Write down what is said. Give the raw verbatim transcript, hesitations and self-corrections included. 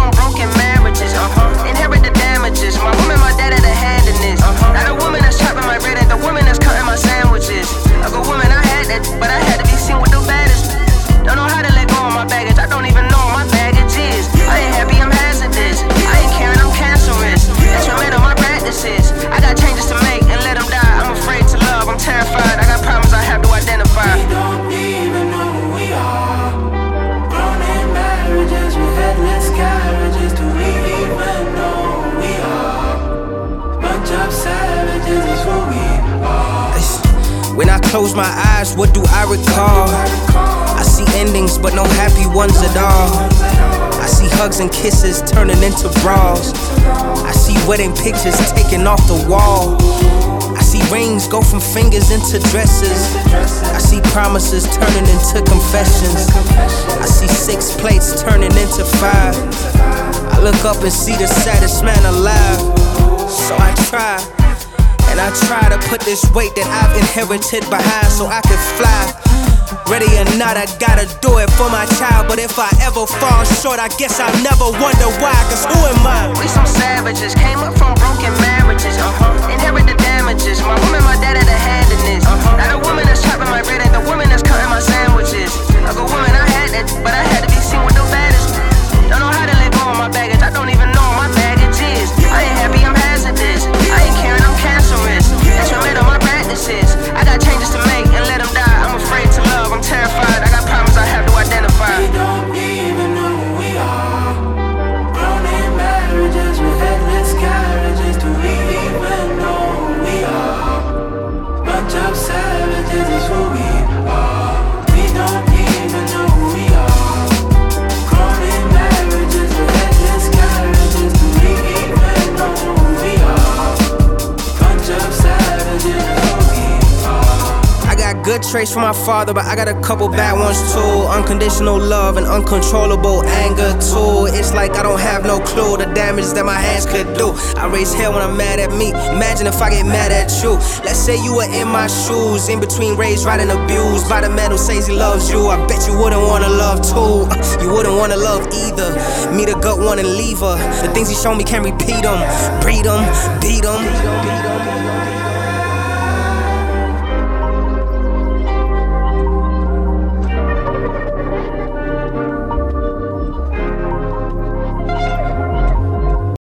from broken marriages. Uh-huh. Inherit the damages. My woman, my dad had a hand in this. Uh-huh. Not a woman that's chopping my bread, ain't the woman that's cutting my sandwiches. A good woman, I had that, but I had to be seen with the baddest. Don't know how to let go of my baggage. I don't even know what my baggage is. I ain't happy, I'm hazardous. I ain't caring, I'm cancerous. That's what made of my practices. I got changes to make and let them die. I'm afraid to love, I'm terrified. I got problems I have to identify. We don't even know who we are. Grown in marriages with headless carriages. Do we even know who we are? Bunch of savages is who we are. When I close my eyes, what do I recall? I see endings, but no happy ones at all. I see hugs and kisses turning into brawls. I see wedding pictures taken off the wall. I see rings go from fingers into dresses. I see promises turning into confessions. I see six plates turning into five. I look up and see the saddest man alive. So I try, and I try to put this weight that I've inherited behind so I can fly. Ready or not, I gotta do it for my child. But if I ever fall short, I guess I'll never wonder why. Cause who am I? We some savages, came up from broken marriages. Uh-huh. Inherit the damages. My woman, my dad had a hand in this. Uh-huh. Not a woman that's chopping my bread, ain't the woman that's cutting my sandwiches. A good woman, I had that, but I had to be seen with the baddest. Don't know how to let go of my baggage. I don't even know what my baggage is. I ain't happy, I'm hazardous. I ain't caring, I'm cancerous. That's what made of my practices. I got changes to make and let them die. I'm afraid to love, I'm terrified. I got problems I have to identify. We don't even know who we are. Grown in marriages with headless carriages. Do we even know who we are? Bunch of savages is who we are. We don't even know who we are. Grown in marriages with headless carriages. Do we even know who we are? Bunch of savages is who we are. I got good traits from my father, but I got a couple bad ones too. Unconditional love and uncontrollable anger too. It's like I don't have no clue the damage that my hands could do. I raise hell when I'm mad at me. Imagine if I get mad at you. Let's say you were in my shoes, in between raised, right, and abused by the man who says he loves you. I bet you wouldn't wanna love too. You wouldn't wanna love either. Me the gut one and leave her. The things he showed me can't repeat them. Breed them, beat them.